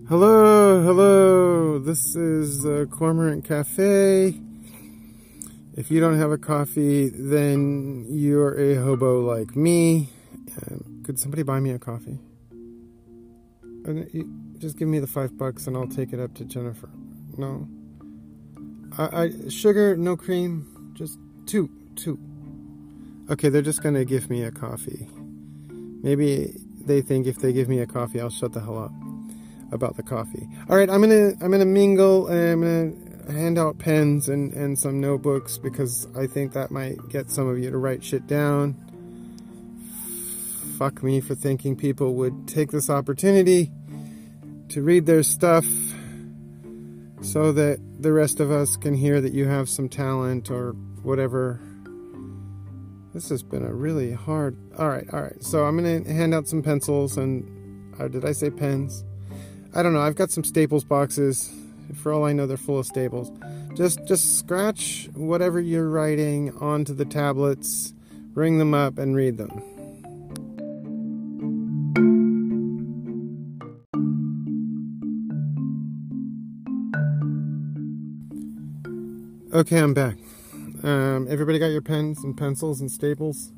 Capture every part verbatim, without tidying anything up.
Hello, hello. This is the Cormorant Cafe. If you don't have a coffee, then you're a hobo like me. Um, could somebody buy me a coffee? Just give me the five bucks and I'll take it up to Jennifer. No. I, I sugar, no cream, just two, two. Okay, they're just gonna give me a coffee. Maybe they think if they give me a coffee, I'll shut the hell up about the coffee. All right, I'm gonna I'm gonna mingle and I'm gonna hand out pens and and some notebooks because I think that might get some of you to write shit down. Fuck me for thinking people would take this opportunity to read their stuff so that the rest of us can hear that you have some talent or whatever. This has been a really hard... Alright, alright. So I'm going to hand out some pencils and... Uh, did I say pens? I don't know. I've got some Staples boxes. For all I know, they're full of Staples. Just, just scratch whatever you're writing onto the tablets, ring them up, and read them. Okay, I'm back. Um, everybody got your pens and pencils and staples?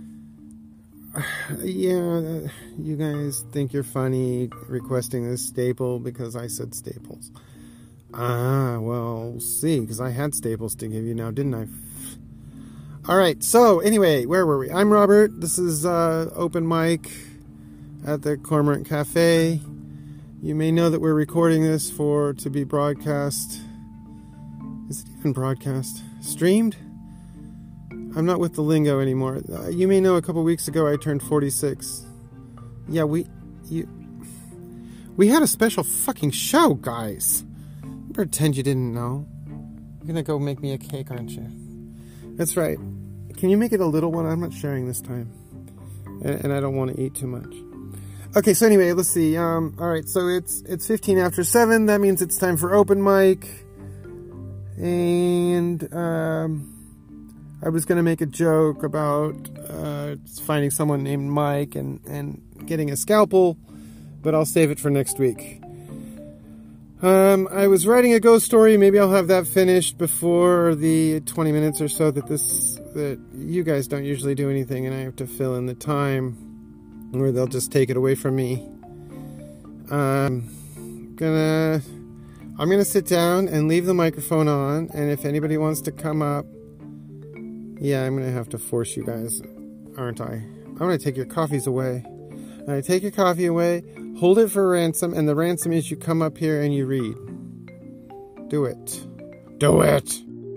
Yeah, you guys think you're funny requesting this staple because I said staples. Ah, well, see, because I had staples to give you now, didn't I? Alright, so anyway, where were we? I'm Robert. This is uh, open mic at the Cormorant Cafe. You may know that we're recording this for to be broadcast. Is it even broadcast? Streamed? I'm not with the lingo anymore. Uh, you may know a couple weeks ago I turned forty-six. Yeah, we... You, we had a special fucking show, guys. Pretend you didn't know. You're gonna go make me a cake, aren't you? That's right. Can you make it a little one? I'm not sharing this time. And, and I don't want to eat too much. Okay, so anyway, let's see. Um, alright, so it's, it's fifteen after seven. That means it's time for open mic. And um, I was going to make a joke about uh, finding someone named Mike and, and getting a scalpel, but I'll save it for next week. Um, I was writing a ghost story. Maybe I'll have that finished before the twenty minutes or so that this that you guys don't usually do anything, and I have to fill in the time, or they'll just take it away from me. Um, gonna. I'm going to sit down and leave the microphone on, and if anybody wants to come up, yeah, I'm going to have to force you guys, aren't I? I'm going to take your coffees away. I take your coffee away, hold it for ransom, and the ransom is you come up here and you read. Do it. Do it!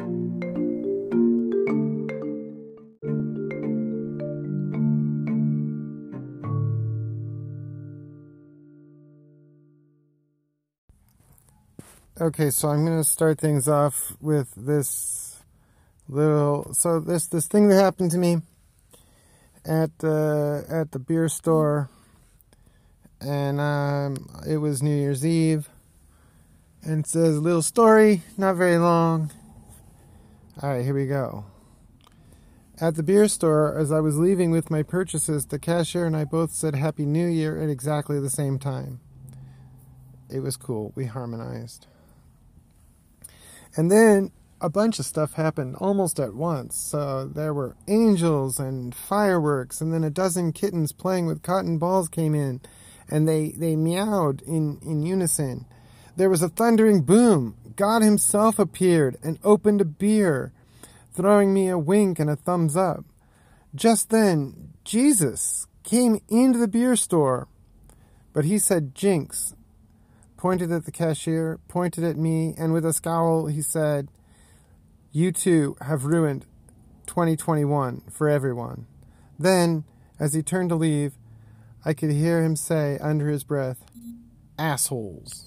Okay, so I'm going to start things off with this little... So this this thing that happened to me at the, at the beer store. And um, it was New Year's Eve. And it says a little story, not very long. Alright, here we go. At the beer store, as I was leaving with my purchases, the cashier and I both said Happy New Year at exactly the same time. It was cool. We harmonized. And then a bunch of stuff happened almost at once. So there were angels and fireworks, and then a dozen kittens playing with cotton balls came in, and they, they meowed in, in unison. There was a thundering boom. God himself appeared and opened a beer, throwing me a wink and a thumbs up. Just then, Jesus came into the beer store, but he said jinx, pointed at the cashier, pointed at me, and with a scowl he said, "You two have ruined twenty twenty-one for everyone." Then, as he turned to leave, I could hear him say under his breath, "Assholes."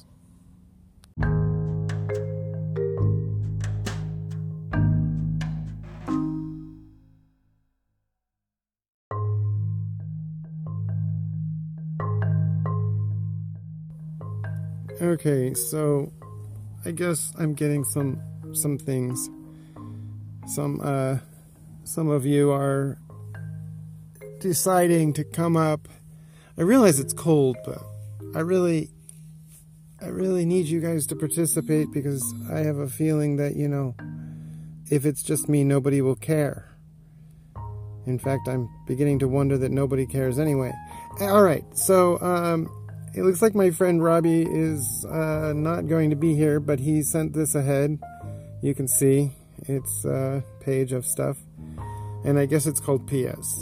Okay, so I guess I'm getting some some things. Some uh some of you are deciding to come up. I realize it's cold, but I really, I, I really need you guys to participate because I have a feeling that, you know, if it's just me, nobody will care. In fact, I'm beginning to wonder that nobody cares anyway. All right, so um, it looks like my friend Robbie is uh, not going to be here, but he sent this ahead. You can see it's a page of stuff, and I guess it's called P S.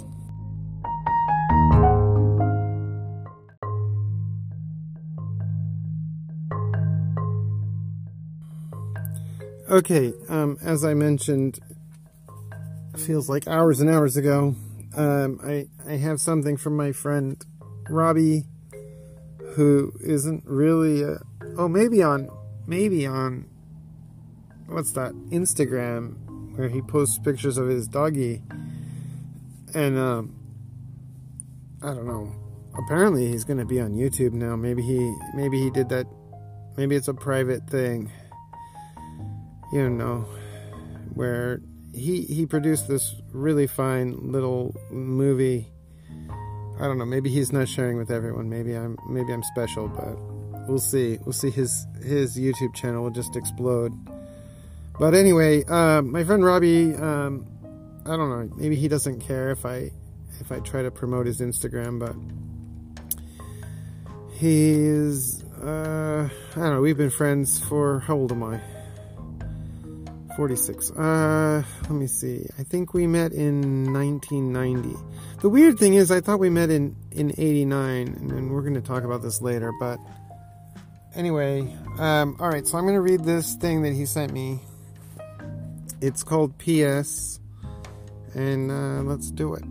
Okay, um, as I mentioned, feels like hours and hours ago, um, I, I have something from my friend Robbie, who isn't really, a, oh, maybe on, maybe on, what's that, Instagram, where he posts pictures of his doggy, and, um, I don't know, apparently he's going to be on YouTube now. Maybe he, maybe he did that, maybe it's a private thing, you know, where he he produced this really fine little movie. I don't know, maybe he's not sharing with everyone. Maybe I'm maybe I'm special, but we'll see. We'll see. His his YouTube channel will just explode. But anyway, uh, my friend Robbie, um, I don't know, maybe he doesn't care if I if I try to promote his Instagram, but he's uh, I don't know, we've been friends for, how old am I? forty-six. Uh, let me see. I think we met in nineteen ninety. The weird thing is, I thought we met in, in eighty-nine, and then we're going to talk about this later, but anyway, um, alright, so I'm going to read this thing that he sent me. It's called P S, and uh, let's do it.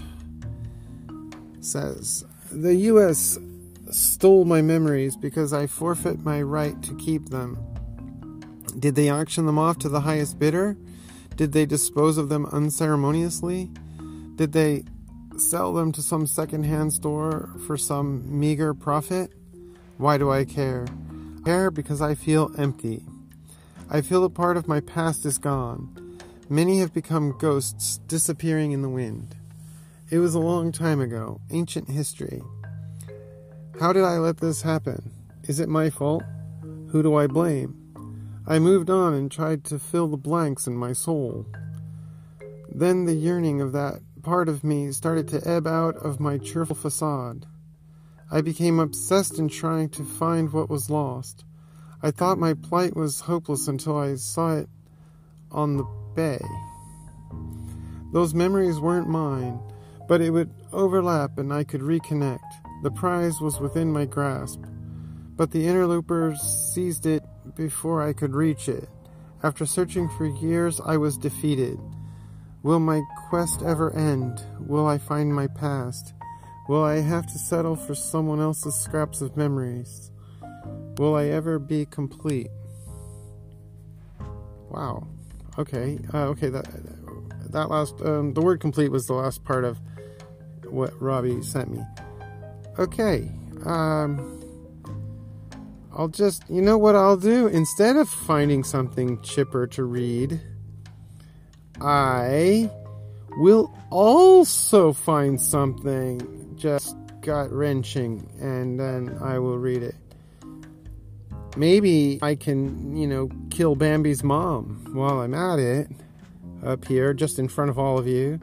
It says, the U S stole my memories because I forfeit my right to keep them. Did they auction them off to the highest bidder? Did they dispose of them unceremoniously? Did they sell them to some second-hand store for some meager profit? Why do I care? I care because I feel empty. I feel a part of my past is gone. Many have become ghosts disappearing in the wind. It was a long time ago, ancient history. How did I let this happen? Is it my fault? Who do I blame? I moved on and tried to fill the blanks in my soul. Then the yearning of that part of me started to ebb out of my cheerful facade. I became obsessed in trying to find what was lost. I thought my plight was hopeless until I saw it on the bay. Those memories weren't mine, but it would overlap and I could reconnect. The prize was within my grasp, but the interlopers seized it before I could reach it. After searching for years, I was defeated. Will my quest ever end? Will I find my past? Will I have to settle for someone else's scraps of memories? Will I ever be complete? Wow. Okay. Uh, okay. That that last um, the word "complete" was the last part of what Robbie sent me. Okay. Um. I'll just, you know what I'll do? Instead of finding something chipper to read, I will also find something just gut-wrenching, and then I will read it. Maybe I can, you know, kill Bambi's mom while I'm at it, up here, just in front of all of you.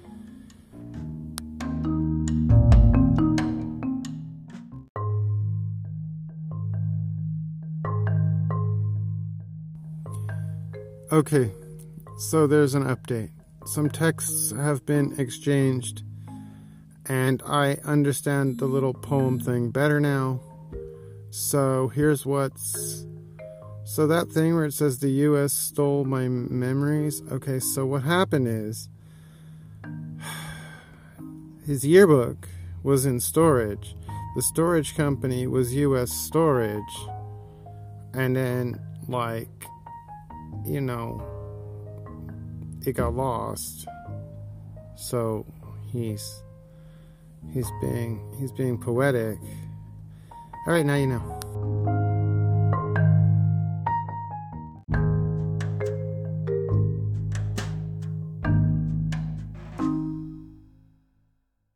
Okay, so there's an update. Some texts have been exchanged, and I understand the little poem thing better now. So here's what's... So that thing where it says the U S stole my memories. Okay, so what happened is... his yearbook was in storage. The storage company was U S Storage. And then, like... you know, it got lost. So he's he's being he's being poetic. All right, now you know.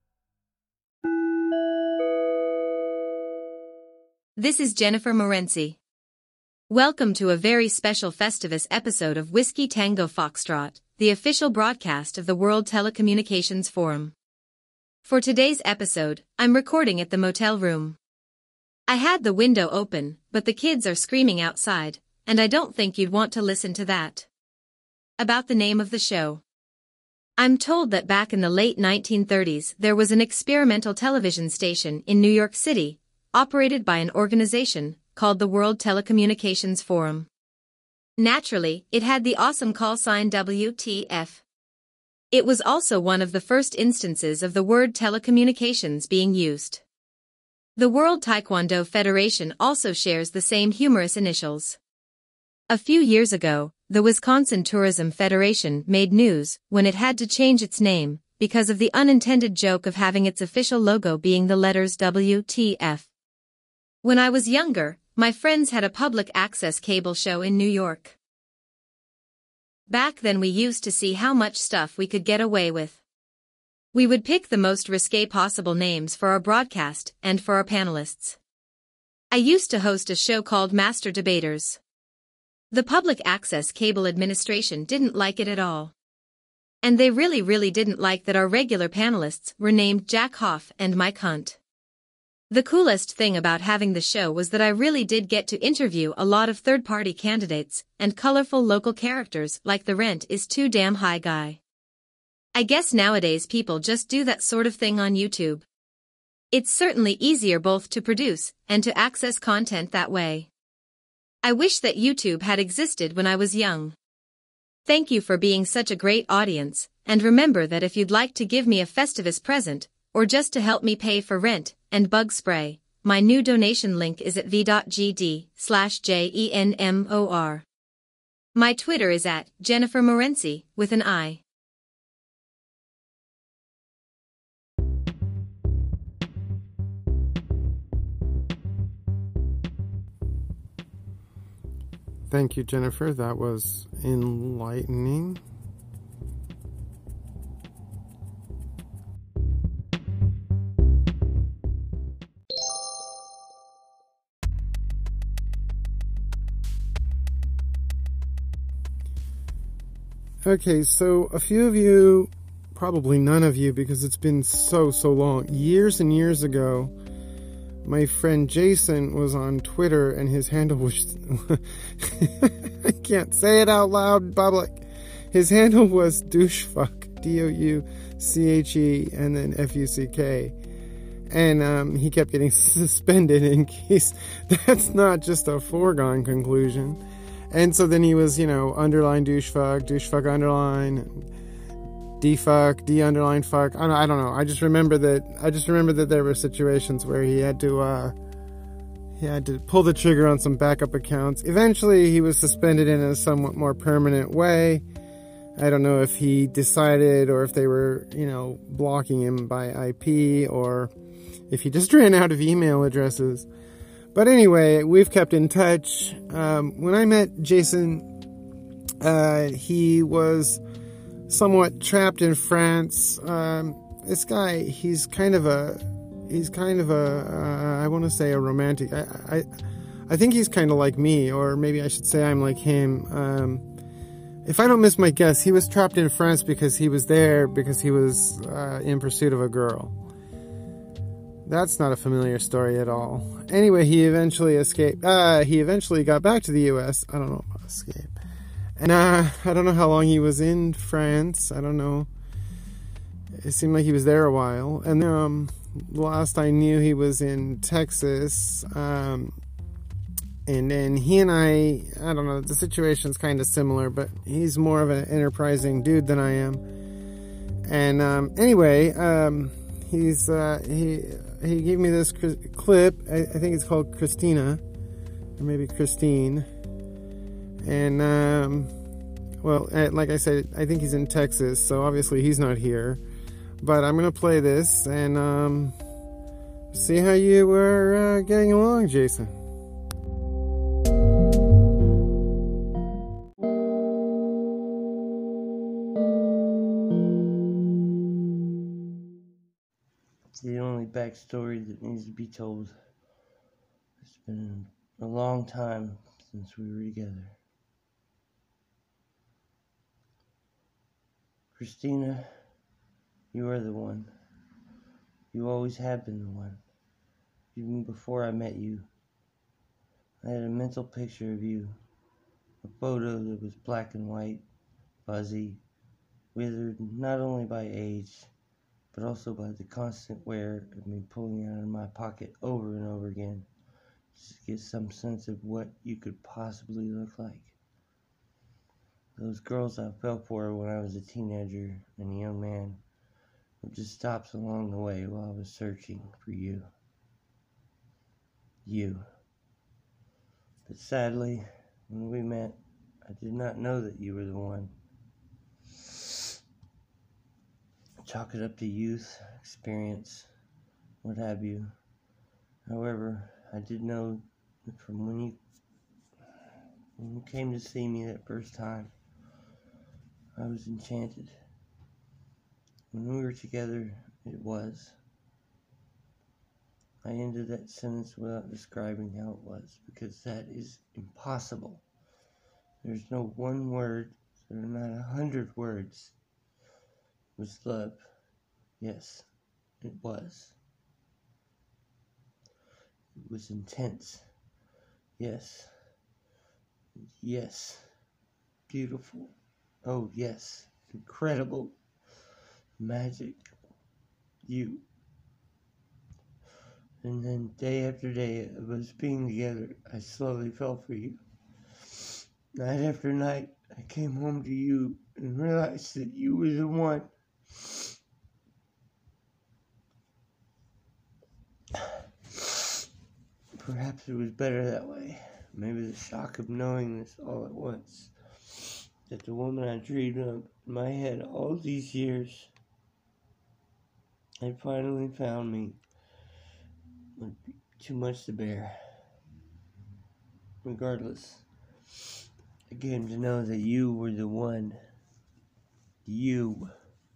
This is Jennifer Morency. Welcome to a very special Festivus episode of Whiskey Tango Foxtrot, the official broadcast of the World Telecommunications Forum. For today's episode, I'm recording at the motel room. I had the window open, but the kids are screaming outside, and I don't think you'd want to listen to that. About the name of the show. I'm told that back in the late nineteen thirties there was an experimental television station in New York City, operated by an organization called the World Telecommunications Forum. Naturally, it had the awesome call sign W T F. It was also one of the first instances of the word telecommunications being used. The World Taekwondo Federation also shares the same humorous initials. A few years ago, the Wisconsin Tourism Federation made news when it had to change its name because of the unintended joke of having its official logo being the letters W T F. When I was younger, my friends had a public access cable show in New York. Back then we used to see how much stuff we could get away with. We would pick the most risque possible names for our broadcast and for our panelists. I used to host a show called Master Debaters. The Public Access Cable Administration didn't like it at all. And they really really didn't like that our regular panelists were named Jack Hoff and Mike Hunt. The coolest thing about having the show was that I really did get to interview a lot of third-party candidates and colorful local characters like the Rent is Too Damn High guy. I guess nowadays people just do that sort of thing on YouTube. It's certainly easier both to produce and to access content that way. I wish that YouTube had existed when I was young. Thank you for being such a great audience, and remember that if you'd like to give me a Festivus present, or just to help me pay for rent and bug spray, my new donation link is at v.gd slash jenmor. My Twitter is at Jennifer Morency with an I. Thank you, Jennifer. That was enlightening. Okay, so a few of you, probably none of you, because it's been so, so long, years and years ago, my friend Jason was on Twitter and his handle was, I can't say it out loud in public. His handle was douchefuck, D O U C H E, and then F U C K. And um, he kept getting suspended in case that's not just a foregone conclusion. And so then he was, you know, underline douchefuck, douchefuck underline, defuck, d underline fuck. I don't, I don't know. I just remember that. I just remember that there were situations where he had to, uh, he had to pull the trigger on some backup accounts. Eventually, he was suspended in a somewhat more permanent way. I don't know if he decided, or if they were, you know, blocking him by I P, or if he just ran out of email addresses. But anyway, we've kept in touch. Um, when I met Jason, uh, he was somewhat trapped in France. Um, this guy, he's kind of a, he's kind of a, uh, I want to say a romantic. I, I, I think he's kind of like me, or maybe I should say I'm like him. Um, if I don't miss my guess, he was trapped in France because he was there because he was uh, in pursuit of a girl. That's not a familiar story at all. Anyway, he eventually escaped. Uh, he eventually got back to the U S. I don't know about escape. And uh, I don't know how long he was in France. I don't know. It seemed like he was there a while. And um, last I knew, he was in Texas. Um, and then he and I, I don't know, the situation's kind of similar, but he's more of an enterprising dude than I am. And um, anyway, um, he's uh, he he gave me this clip. I, I think it's called Christina, or maybe Christine. And um, well, like I said, I think he's in Texas, so obviously he's not here. But I'm gonna play this and um, see how you were uh, getting along, Jason. The only backstory that needs to be told. It's been a long time since we were together. Christina, you are the one. You always have been the one. Even before I met you, I had a mental picture of you. A photo that was black and white, fuzzy, withered not only by age, but also by the constant wear of me pulling it out of my pocket over and over again, just to get some sense of what you could possibly look like. Those girls I fell for when I was a teenager and a young man were just stops along the way while I was searching for you. You. But sadly, when we met, I did not know that you were the one. Chalk it up to youth, experience, what have you. However, I did know that from when you, when you came to see me that first time, I was enchanted. When we were together, it was. I ended that sentence without describing how it was, because that is impossible. There's no one word, there are not a hundred words. It was love. Yes, it was. It was intense. Yes. Yes. Beautiful. Oh, yes. Incredible. Magic. You. And then day after day of us being together, I slowly fell for you. Night after night, I came home to you and realized that you were the one. Perhaps it was better that way. Maybe the shock of knowing this all at once. That the woman I dreamed of in my head all these years had finally found me would be too much to bear. Regardless, I came to know that you were the one. You.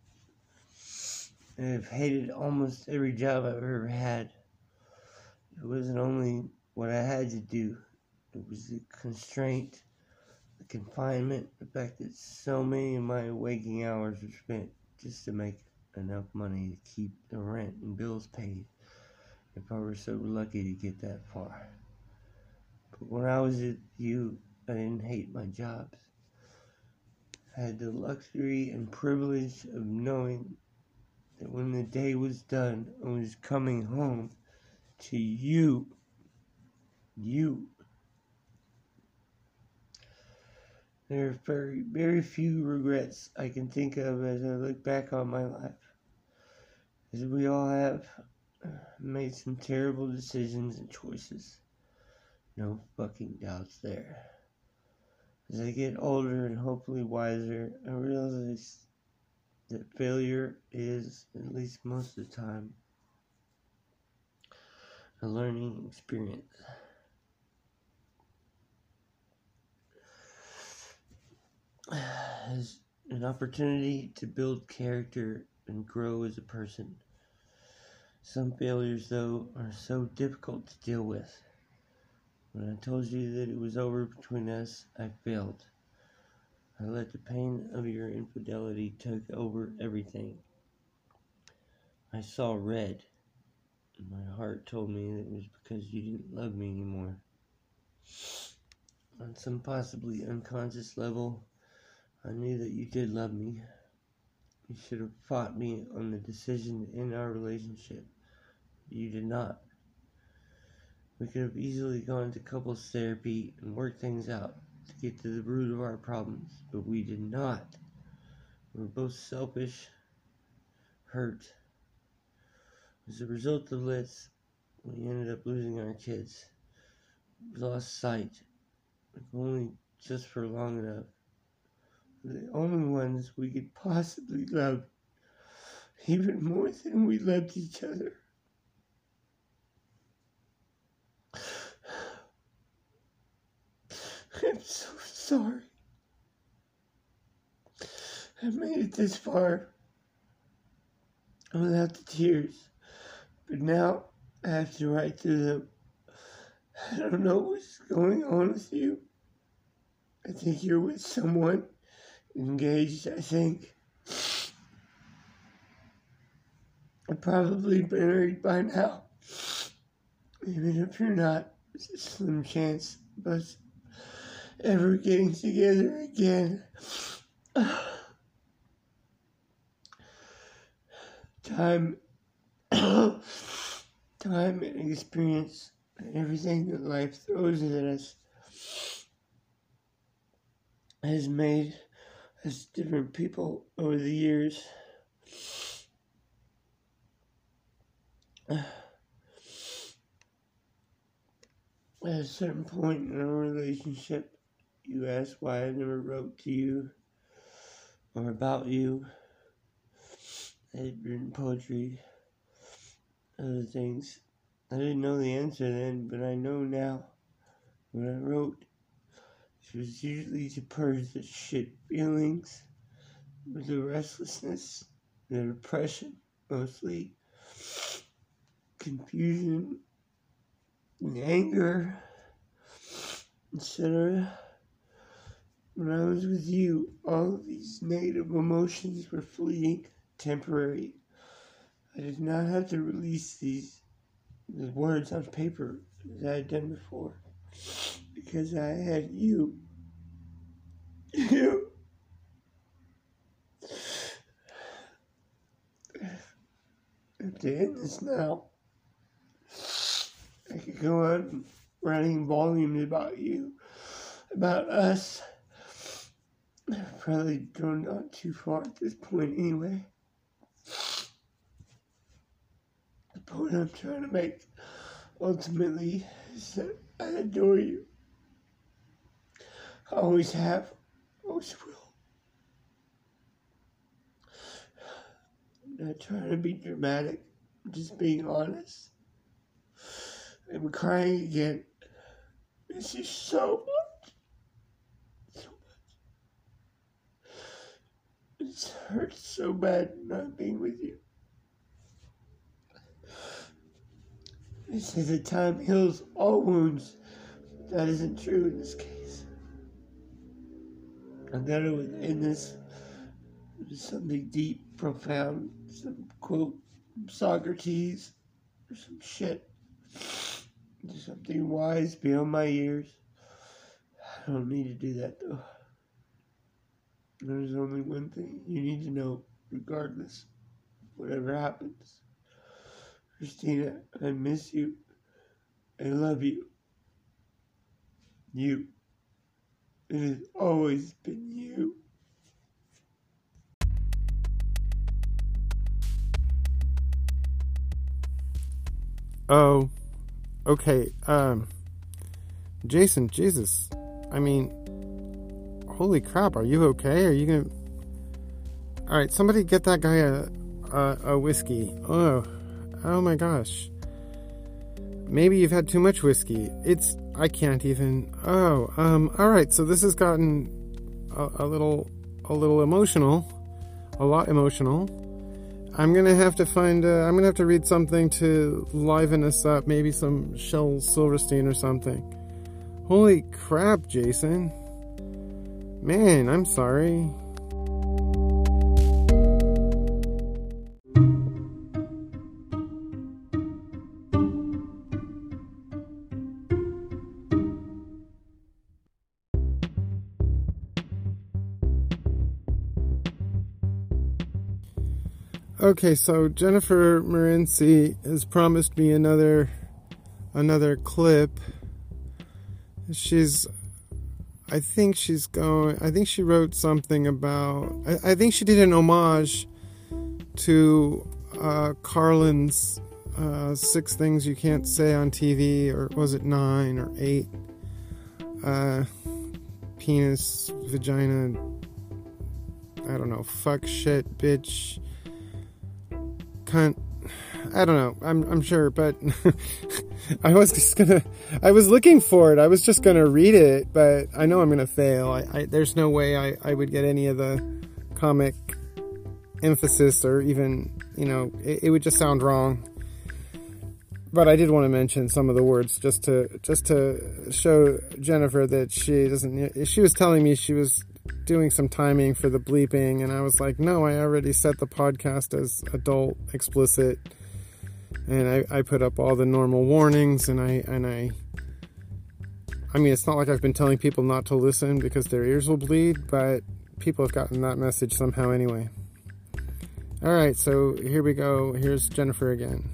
I have hated almost every job I've ever had. It wasn't only what I had to do. It was the constraint, the confinement, the fact that so many of my waking hours were spent just to make enough money to keep the rent and bills paid, if I were so lucky to get that far. But when I was at you, I didn't hate my jobs. I had the luxury and privilege of knowing that when the day was done, I was coming home to you. You. There are very, very few regrets I can think of as I look back on my life. As we all have made some terrible decisions and choices. No fucking doubts there. As I get older and hopefully wiser, I realize that failure is, at least most of the time, a learning experience. As an opportunity to build character and grow as a person. Some failures, though, are so difficult to deal with. When I told you that it was over between us, I failed. I let the pain of your infidelity take over everything. I saw red, and my heart told me that it was because you didn't love me anymore. On some possibly unconscious level, I knew that you did love me. You should have fought me on the decision to end our relationship. You did not. We could have easily gone to couples therapy and worked things out to get to the root of our problems, but we did not. We were both selfish, hurt. As a result of this, we ended up losing our kids. We lost sight, if only just for long enough. The only ones we could possibly love, even more than we loved each other. I'm so sorry. I made it this far without the tears, but now I have to write through them. I don't know what's going on with you. I think you're with someone engaged, I think. You're probably married by now. Even if you're not, there's a slim chance of us ever getting together again. Time, time and experience and everything that life throws at us has made us different people over the years. At a certain point in our relationship, you asked why I never wrote to you or about you. I had written poetry, other things. I didn't know the answer then, but I know now. When I wrote, it was usually to purge the shit feelings, with the restlessness, the depression, mostly, confusion, and anger, et cetera. When I was with you, all of these negative emotions were fleeting, temporary. I did not have to release these, these words on paper as I had done before, because I had you. You. And to end this now, I could go on writing volumes about you, about us. I've probably gone on too far at this point anyway. The point I'm trying to make ultimately is that I adore you. I always have, always will. I'm not trying to be dramatic, I'm just being honest. I'm crying again. I miss you so much. So much. It hurts so bad not being with you. They say that time heals all wounds. That isn't true in this case. I thought it would end this with something deep, profound, some quote from Socrates, or some shit. Something wise beyond my years. I don't need to do that though. There's only one thing you need to know, regardless of whatever happens. Christina, I miss you. I love you. You. It has always been you. Oh, okay. Um, Jason, Jesus. I mean, holy crap, are you okay? Are you gonna... Alright, somebody get that guy a, a, a whiskey. Oh, oh my gosh. Maybe you've had too much whiskey. It's... I can't even... Oh, um, alright, so this has gotten a, a little... a little emotional. A lot emotional. I'm gonna have to find... Uh, I'm gonna have to read something to liven us up. Maybe some Shel Silverstein or something. Holy crap, Jason. Man, I'm sorry. Okay, so Jennifer Morency has promised me another another clip. She's I think she's going I think she wrote something about I, I think she did an homage to uh, Carlin's uh, Six Things You Can't Say on T V, or was it nine or eight? Uh, penis, vagina, I don't know, fuck, shit, bitch, cunt. I don't know. I'm I'm sure, but I was just gonna. I was looking for it. I was just gonna read it, but I know I'm gonna fail. I, I there's no way I, I would get any of the comic emphasis, or even, you know, it, it would just sound wrong. but I did want to mention some of the words just to just to show Jennifer that she doesn't. She was telling me she was doing some timing for the bleeping, and I was like, no, I already set the podcast as adult explicit, and I, I put up all the normal warnings, and I and I I mean, it's not like I've been telling people not to listen because their ears will bleed, but people have gotten that message somehow anyway. Alright, so here we go. Here's Jennifer again.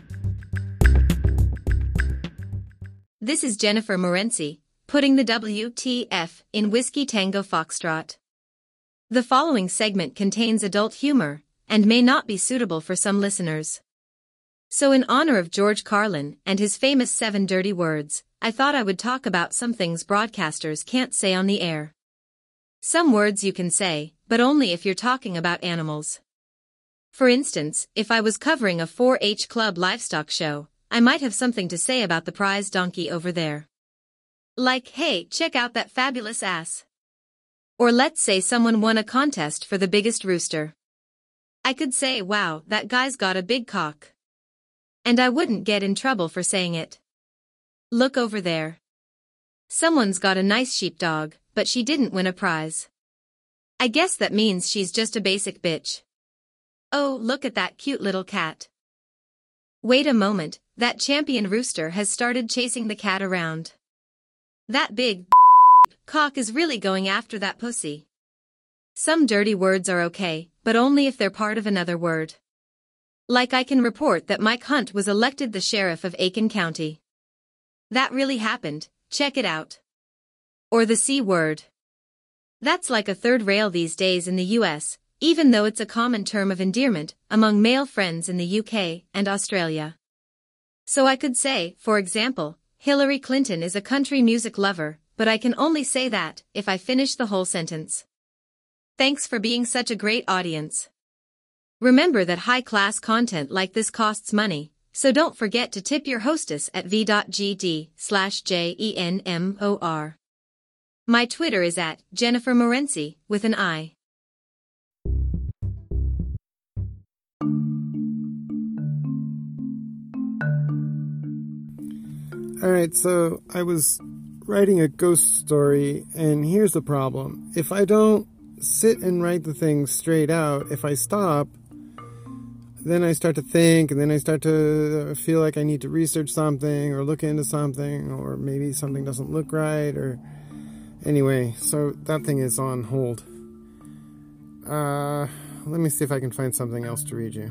This is Jennifer Morency, putting the W T F in Whiskey Tango Foxtrot. The following segment contains adult humor and may not be suitable for some listeners. So in honor of George Carlin and his famous seven dirty words, I thought I would talk about some things broadcasters can't say on the air. Some words you can say, but only if you're talking about animals. For instance, if I was covering a four H Club livestock show, I might have something to say about the prize donkey over there. Like, hey, check out that fabulous ass. Or let's say someone won a contest for the biggest rooster. I could say, wow, that guy's got a big cock. And I wouldn't get in trouble for saying it. Look over there. Someone's got a nice sheepdog, but she didn't win a prize. I guess that means she's just a basic bitch. Oh, look at that cute little cat. Wait a moment, that champion rooster has started chasing the cat around. That big cock is really going after that pussy. Some dirty words are okay, but only if they're part of another word. Like I can report that Mike Hunt was elected the sheriff of Aiken County. That really happened, check it out. Or the C word. That's like a third rail these days in the U S, even though it's a common term of endearment among male friends in the U K and Australia. So I could say, for example, Hillary Clinton is a country music lover, but I can only say that if I finish the whole sentence. Thanks for being such a great audience. Remember that high-class content like this costs money, so don't forget to tip your hostess at v.gd slash J-E-N-M-O-R. My Twitter is at Jennifer Morency with an I. Alright, so I was writing a ghost story, and here's the problem. If I don't sit and write the thing straight out, if I stop, then I start to think, and then I start to feel like I need to research something, or look into something, or maybe something doesn't look right, or... Anyway, so that thing is on hold. Uh, let me see if I can find something else to read you.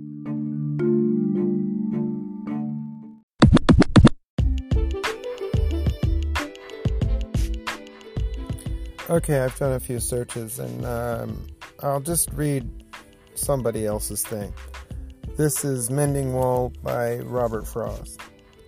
Okay, I've done a few searches, and um, I'll just read somebody else's thing. This is Mending Wall by Robert Frost.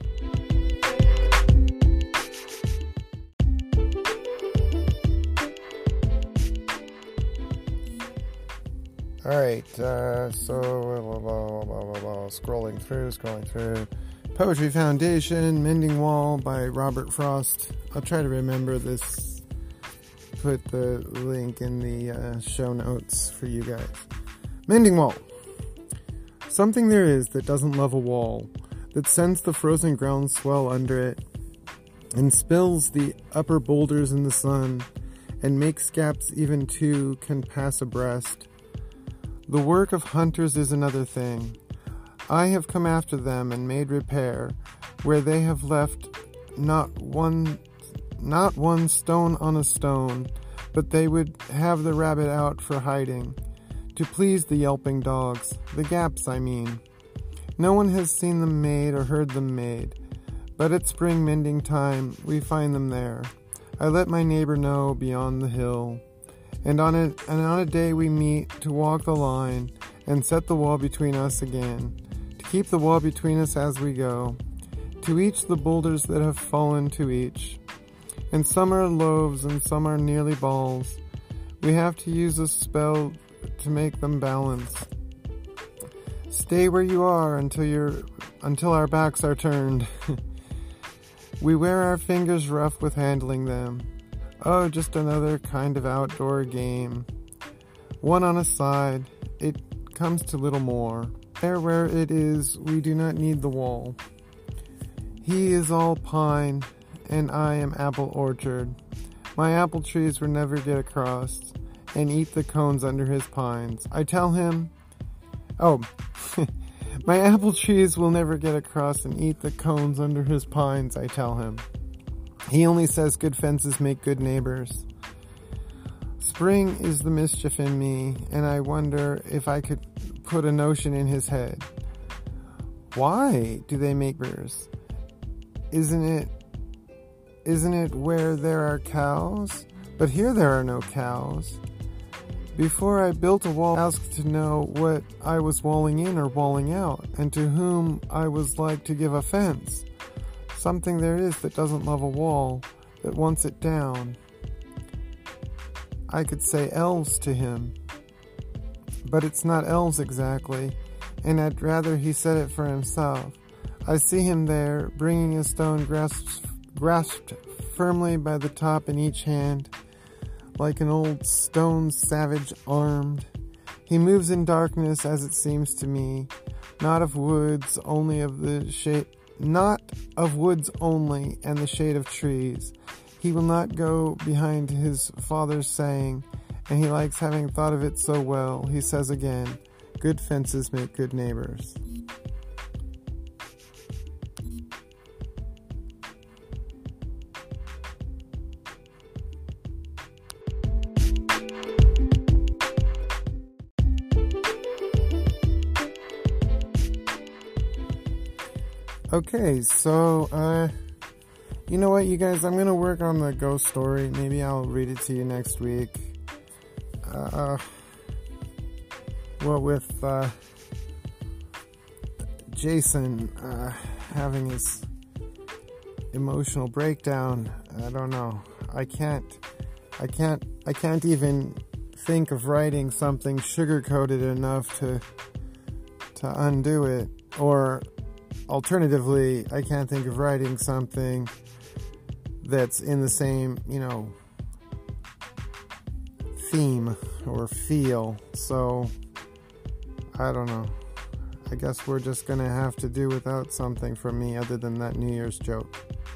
Alright, uh, so blah, blah, blah, blah, blah, scrolling through, scrolling through. Poetry Foundation, Mending Wall by Robert Frost. I'll try to remember this, put the link in the uh, show notes for you guys. Mending Wall. Something there is that doesn't love a wall, that sends the frozen ground swell under it, and spills the upper boulders in the sun, and makes gaps even two can pass abreast. The work of hunters is another thing. I have come after them and made repair, where they have left not one, not one stone on a stone, but they would have the rabbit out for hiding, to please the yelping dogs, the gaps I mean. No one has seen them made or heard them made, but at spring mending time we find them there. I let my neighbor know beyond the hill, and on a, and on a day we meet to walk the line and set the wall between us again, to keep the wall between us as we go, to each the boulders that have fallen to each. And some are loaves and some are nearly balls. We have to use a spell to make them balance. Stay where you are until you're until our backs are turned. We wear our fingers rough with handling them. Oh, just another kind of outdoor game. One on a side, it comes to little more. There where it is, we do not need the wall. He is all pine, and I am apple orchard. My apple trees will never get across and eat the cones under his pines. I tell him, oh, my apple trees will never get across and eat the cones under his pines, I tell him. He only says good fences make good neighbors. Spring is the mischief in me, and I wonder if I could put a notion in his head. Why do they make neighbors? Isn't it, isn't it where there are cows? But here there are no cows. Before I built a wall, I asked to know what I was walling in or walling out, and to whom I was like to give offense. Something there is that doesn't love a wall, that wants it down. I could say elves to him, but it's not elves exactly, and I'd rather he said it for himself. I see him there, bringing a stone grasped, grasped firmly by the top in each hand, like an old stone savage armed. He moves in darkness, as it seems to me, not of woods, only of the shade, not of woods only, and the shade of trees. He will not go behind his father's saying, and he likes having thought of it so well. He says again, good fences make good neighbors. Okay, so, uh, you know what, you guys, I'm gonna work on the ghost story. Maybe I'll read it to you next week. Uh, well, with, uh, Jason, uh, having his emotional breakdown, I don't know. I can't, I can't, I can't even think of writing something sugar-coated enough to, to undo it, or alternatively, I can't think of writing something that's in the same, you know, theme or feel. So, I don't know. I guess we're just gonna have to do without something from me other than that New Year's joke.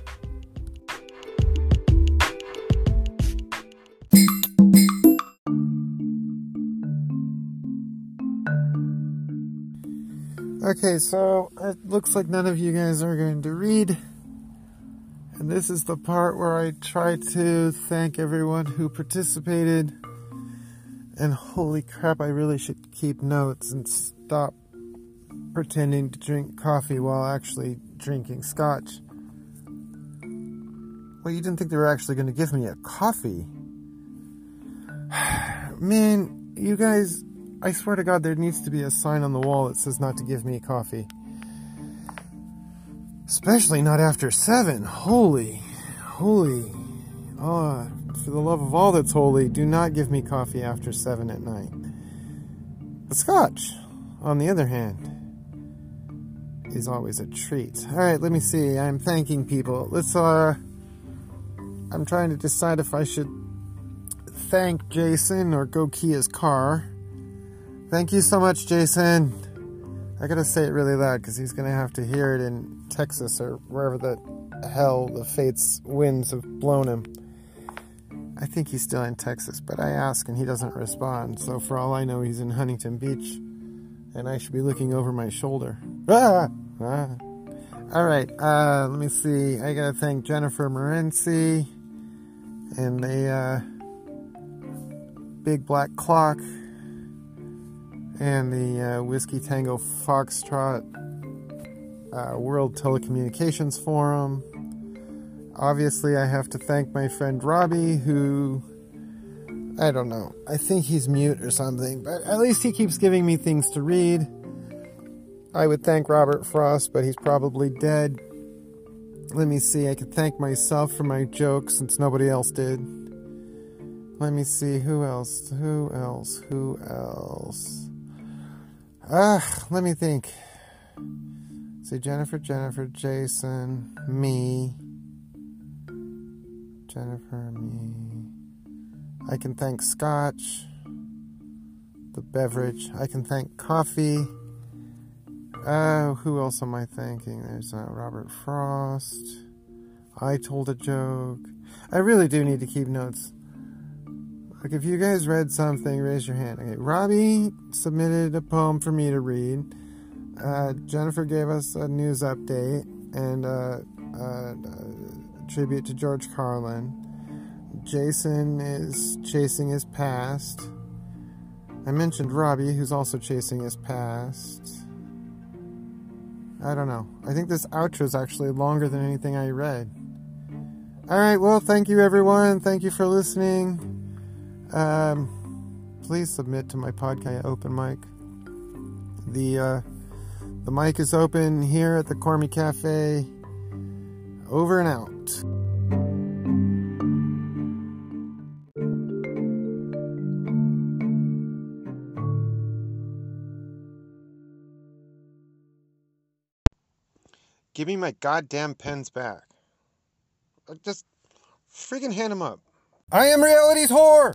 Okay, so it looks like none of you guys are going to read. And this is the part where I try to thank everyone who participated. And holy crap, I really should keep notes and stop pretending to drink coffee while actually drinking scotch. Well, you didn't think they were actually going to give me a coffee? Man, you guys... I swear to God, there needs to be a sign on the wall that says not to give me coffee. Especially not after seven. Holy, holy. Oh, for the love of all that's holy, do not give me coffee after seven at night. But scotch, on the other hand, is always a treat. Alright, let me see. I'm thanking people. Let's, uh... I'm trying to decide if I should thank Jason or go key his car. Thank you so much, Jason. I gotta say it really loud because he's gonna have to hear it in Texas or wherever the hell the fates winds have blown him. I think he's still in Texas, but I ask and he doesn't respond. So for all I know, he's in Huntington Beach, and I should be looking over my shoulder. Ah! Ah. All right. Uh, let me see. I gotta thank Jennifer Morency and the uh, Big Black Clock. And the uh, Whiskey Tango Foxtrot uh, World Telecommunications Forum. Obviously, I have to thank my friend Robbie, who, I don't know, I think he's mute or something, but at least he keeps giving me things to read. I would thank Robert Frost, but he's probably dead. Let me see, I could thank myself for my jokes since nobody else did. Let me see, who else, who else, who else? Ah, let me think. See, Jennifer, Jennifer, Jason, me. Jennifer, me. I can thank Scotch, the beverage. I can thank coffee. Uh, who else am I thanking? There's uh, Robert Frost. I told a joke. I really do need to keep notes. Like, if you guys read something, raise your hand. Okay, Robbie submitted a poem for me to read. Uh, Jennifer gave us a news update and uh, uh, a tribute to George Carlin. Jason is chasing his past. I mentioned Robbie, who's also chasing his past. I don't know. I think this outro is actually longer than anything I read. Alright, well, thank you everyone. Thank you for listening. Um, please submit to my podcast, Open Mic. The, uh, the mic is open here at the Cormy Cafe. Over and out. Give me my goddamn pens back. Just freaking hand them up. I am reality's whore!